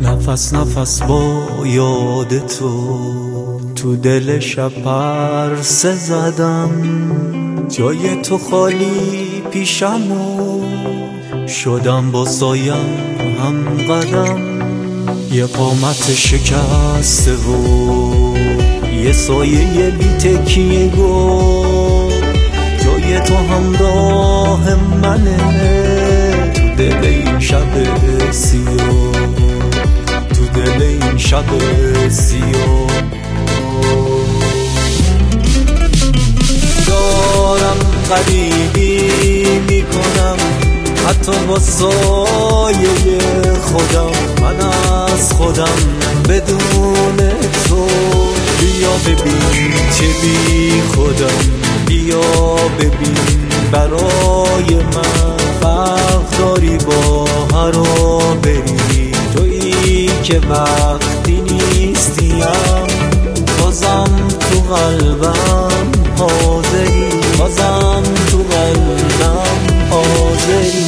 نفس نفس با یاد تو دل شب پرسه زدم، جای تو خالی پیشم و شدم با سایم هم قدم. یه قامت شکسته و یه سایه بی تکیه گفت جای تو همراه منه تو دل این شب سیاه، تو دل این شب سیاه. دارم غریبی میکنم حتی با سایه خودم، من از خودم بدون تو. بیا ببین چه بی خودم، بیا ببین برای من فرق داری با هرا بری. تویی که وقتی نیستیم بازم تو قلبم حاضری، بازم تو قلبم حاضری.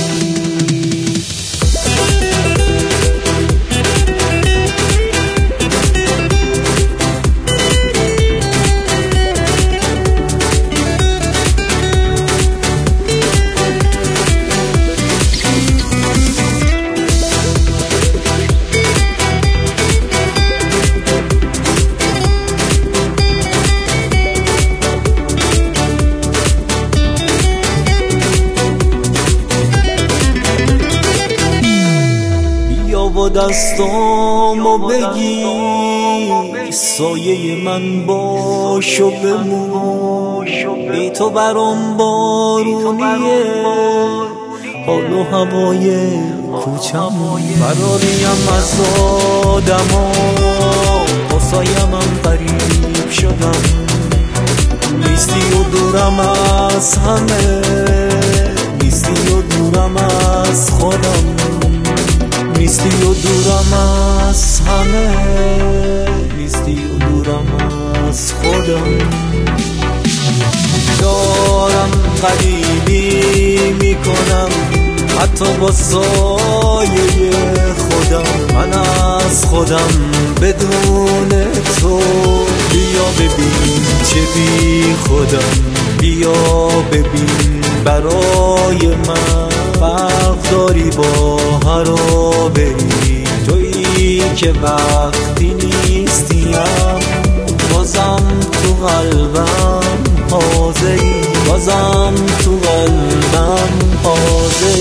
با دستامو بگیر سایه من باش و بمون، بی تو برام بارونیه حال و هوای کوچم. فراریم از آدما با سایم هم غریب شدم، نیستی و دورم از همه، نیستی و دورم از خودم، نیستی و دورم از همه، نیستی و دورم از خودم. دارم غریبی میکنم حتی با سایه خودم، من از خودم بدون تو. بیا ببین چه بی خودم، بیا ببین برای من فرق داری با هرا بری. تویی که وقتی نیستیم بازم تو قلبم حاضری، بازم تو قلبم حاضری.